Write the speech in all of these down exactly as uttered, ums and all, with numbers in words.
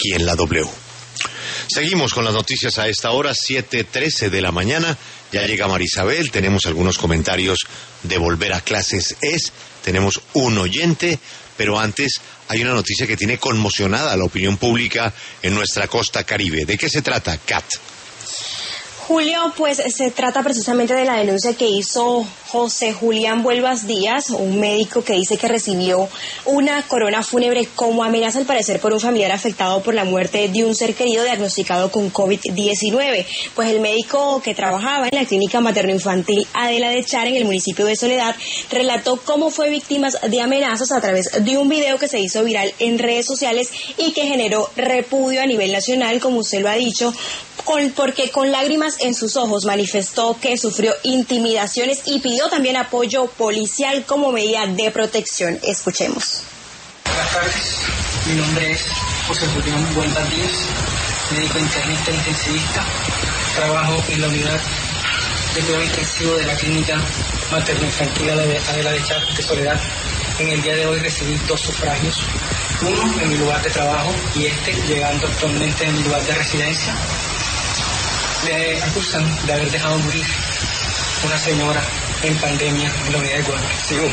aquí en la W. Seguimos con las noticias a esta hora, siete trece de la mañana. Ya llega Marisabel, tenemos algunos comentarios de volver a clases es, tenemos un oyente, pero antes hay una noticia que tiene conmocionada a la opinión pública en nuestra costa caribe. ¿De qué se trata, Kat? Julio, pues se trata precisamente de la denuncia que hizo José Julián Vuelvas Díaz, un médico que dice que recibió una corona fúnebre como amenaza, al parecer, por un familiar afectado por la muerte de un ser querido diagnosticado con COVID diecinueve. Pues el médico que trabajaba en la clínica materno-infantil Adela de Char, en el municipio de Soledad, relató cómo fue víctima de amenazas a través de un video que se hizo viral en redes sociales y que generó repudio a nivel nacional, como usted lo ha dicho, Con, porque con lágrimas en sus ojos manifestó que sufrió intimidaciones y pidió también apoyo policial como medida de protección. Escuchemos. Buenas tardes, mi nombre es José Julián Vuelvas Díaz, médico internista intensivista, trabajo en la unidad de cuidado intensivo de la clínica materno-infantil Adela de Char de Soledad. En el día de hoy recibí dos sufragios, uno en mi lugar de trabajo y este llegando actualmente en mi lugar de residencia. Me acusan de haber dejado morir una señora en pandemia en la unidad de Guadalupe. Sigo.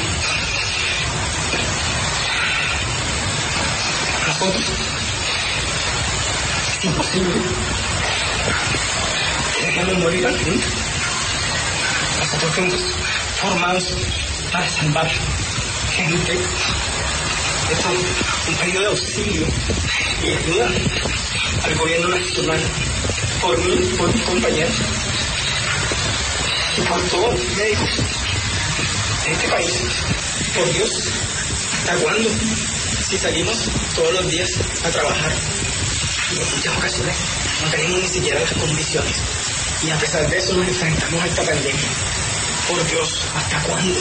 Nosotros, es imposible dejarlo morir al fin. Nosotros fuimos formados para salvar gente. Esto es un pedido de auxilio y ayuda al gobierno nacional, por mí, por mis compañeros y por todos los médicos de este país. Por Dios, ¿hasta cuándo? Si salimos todos los días a trabajar y en muchas ocasiones no tenemos ni siquiera las condiciones y a pesar de eso nos enfrentamos a esta pandemia. Por Dios, ¿hasta cuándo?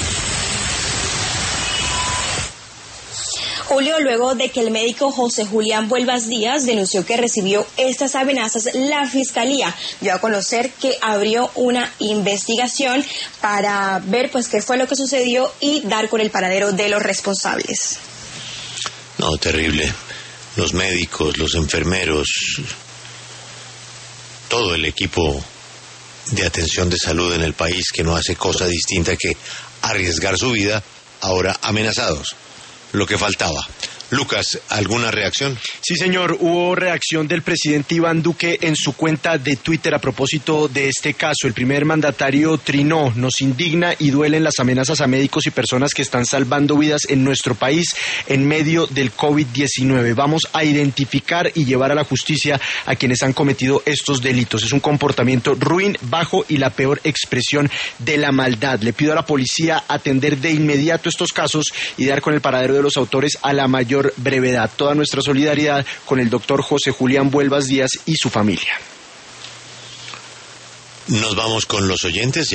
Julio, luego de que el médico José Julián Vuelvas Díaz denunció que recibió estas amenazas, la Fiscalía dio a conocer que abrió una investigación para ver pues qué fue lo que sucedió y dar con el paradero de los responsables. No, terrible. Los médicos, los enfermeros, todo el equipo de atención de salud en el país que no hace cosa distinta que arriesgar su vida, ahora amenazados. Lo que faltaba. Lucas, ¿alguna reacción? Sí, señor, hubo reacción del presidente Iván Duque en su cuenta de Twitter a propósito de este caso. El primer mandatario trinó: nos indigna y duelen las amenazas a médicos y personas que están salvando vidas en nuestro país en medio del COVID diecinueve. Vamos a identificar y llevar a la justicia a quienes han cometido estos delitos. Es un comportamiento ruin, bajo y la peor expresión de la maldad. Le pido a la policía atender de inmediato estos casos y dar con el paradero de los autores a la mayor brevedad. Toda nuestra solidaridad con el doctor José Julián Vuelvas Díaz y su familia. Nos vamos con los oyentes.